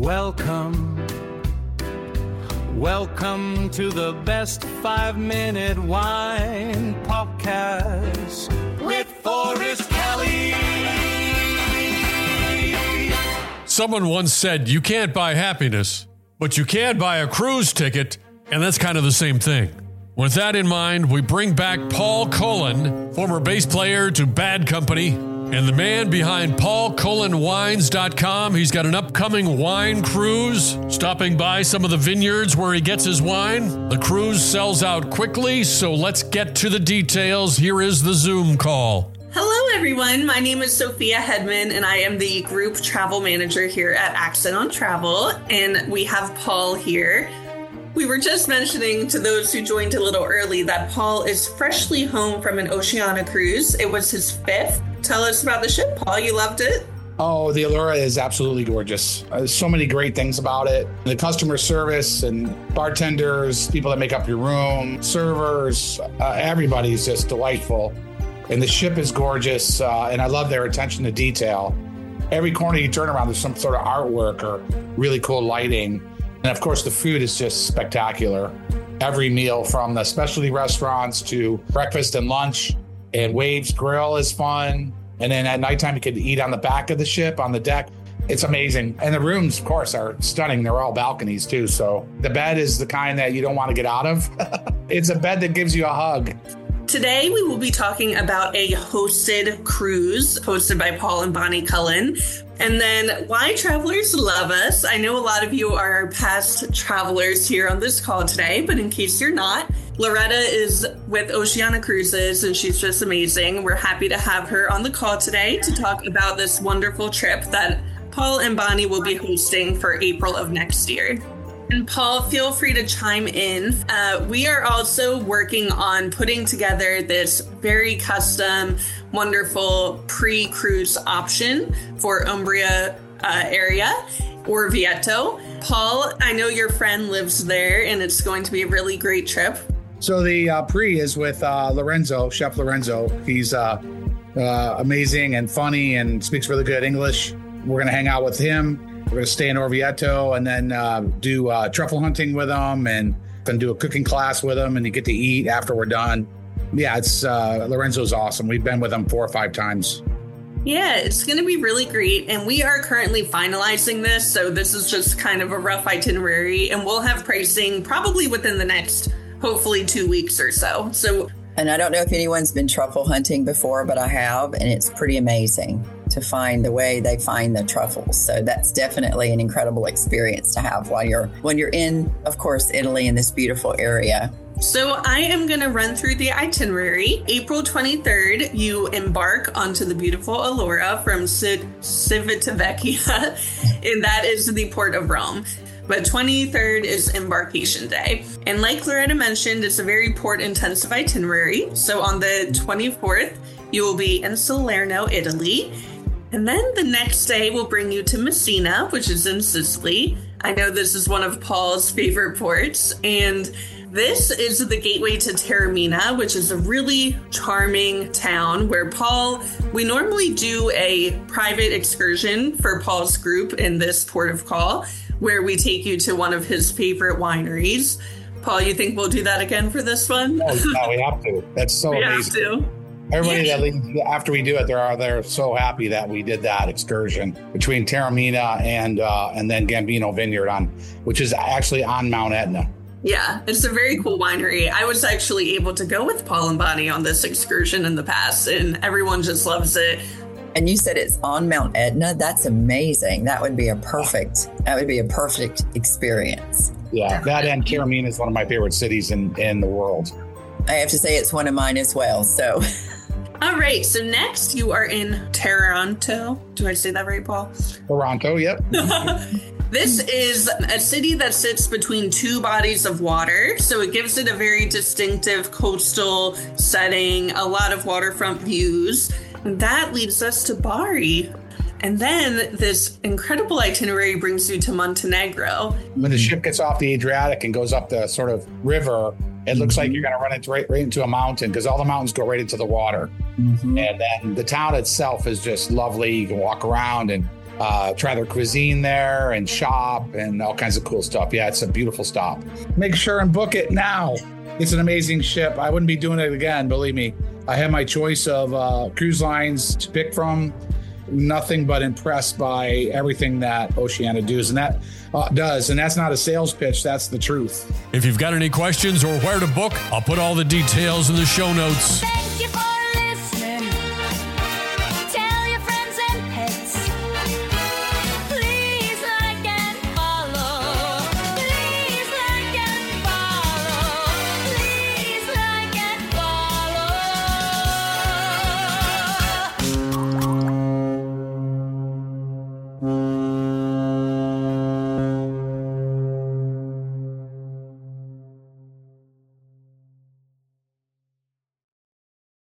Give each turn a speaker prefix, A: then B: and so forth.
A: Welcome to the best 5-minute wine podcast with Forrest Kelly.
B: Someone once said, you can't buy happiness, but you can buy a cruise ticket, and that's kind of the same thing. With that in mind, we bring back Paul Cullen, former bass player to Bad Company, and the man behind PaulCullenWines.com. He's got an upcoming wine cruise, stopping by some of the vineyards where he gets his wine. The cruise sells out quickly, so let's get to the details. Here is the Zoom call.
C: Hello, everyone. My name is Sophia Hedman, and I am the group travel manager here at Accent on Travel, and we have Paul here. We were just mentioning to those who joined a little early that Paul is freshly home from an Oceania cruise. It was his 5th. Tell us about the ship, Paul. You loved it?
D: Oh, the Allura is absolutely gorgeous. There's so many great things about it. The customer service and bartenders, people that make up your room, servers, everybody's just delightful. And the ship is gorgeous, and I love their attention to detail. Every corner you turn around, there's some sort of artwork or really cool lighting. And of course, the food is just spectacular. Every meal, from the specialty restaurants to breakfast and lunch. And Waves Grill is fun. And then at nighttime, you could eat on the back of the ship, on the deck. It's amazing. And the rooms, of course, are stunning. They're all balconies, too. So the bed is the kind that you don't want to get out of. It's a bed that gives you a hug.
C: Today, we will be talking about a hosted cruise hosted by Paul and Bonnie Cullen. And then why travelers love us. I know a lot of you are past travelers here on this call today, but in case you're not, Loretta is with Oceania Cruises, and she's just amazing. We're happy to have her on the call today to talk about this wonderful trip that Paul and Bonnie will be hosting for April of next year. And Paul, feel free to chime in. We are also working on putting together this very custom, wonderful pre-cruise option for Umbria area, Orvieto. Paul, I know your friend lives there, and it's going to be a really great trip.
D: So the pre is with Lorenzo, Chef Lorenzo. He's amazing and funny and speaks really good English. We're going to hang out with him. We're going to stay in Orvieto and then do truffle hunting with him and then do a cooking class with him, and you get to eat after we're done. Yeah, it's Lorenzo's awesome. We've been with him 4 or 5 times.
C: Yeah, it's going to be really great. And we are currently finalizing this. So this is just kind of a rough itinerary, and we'll have pricing probably within the next, hopefully 2 weeks or so.
E: And I don't know if anyone's been truffle hunting before, but I have, and it's pretty amazing to find the way they find the truffles. So that's definitely an incredible experience to have when you're in, of course, Italy, in this beautiful area.
C: So I am going to run through the itinerary. April 23rd, you embark onto the beautiful Allura from Civitavecchia, and that is the port of Rome. But 23rd is embarkation day. And like Loretta mentioned, it's a very port-intensive itinerary. So on the 24th, you will be in Salerno, Italy. And then the next day will bring you to Messina, which is in Sicily. I know this is one of Paul's favorite ports. And this is the gateway to Taormina, which is a really charming town where we normally do a private excursion for Paul's group in this port of call, where we take you to one of his favorite wineries. Paul, you think we'll do that again for this one?
D: Oh, no, we have to. That's so amazing.
C: We have to.
D: Everybody that leaves after we do it, they're so happy that we did that excursion between Taormina and then Gambino Vineyard which is actually on Mount Etna.
C: Yeah, it's a very cool winery. I was actually able to go with Paul and Bonnie on this excursion in the past, and everyone just loves it.
E: And you said it's on Mount Etna. That's amazing. That would be a perfect experience.
D: Yeah, that and Taormina is one of my favorite cities in the world.
E: I have to say it's one of mine as well. So.
C: All right. So next you are in Taranto. Do I say that right, Paul?
D: Taranto, yep.
C: This is a city that sits between 2 bodies of water. So it gives it a very distinctive coastal setting, a lot of waterfront views. And that leads us to Bari. And then this incredible itinerary brings you to Montenegro.
D: When the ship gets off the Adriatic and goes up the sort of river, it looks like you're going to run right into a mountain, because all the mountains go right into the water. Mm-hmm. And then the town itself is just lovely. You can walk around and try their cuisine there and shop and all kinds of cool stuff. Yeah, it's a beautiful stop. Make sure and book it now. It's an amazing ship. I wouldn't be doing it again, believe me. I have my choice of cruise lines to pick from. Nothing but impressed by everything that Oceania does, and that's not a sales pitch. That's the truth.
B: If you've got any questions or where to book, I'll put all the details in the show notes.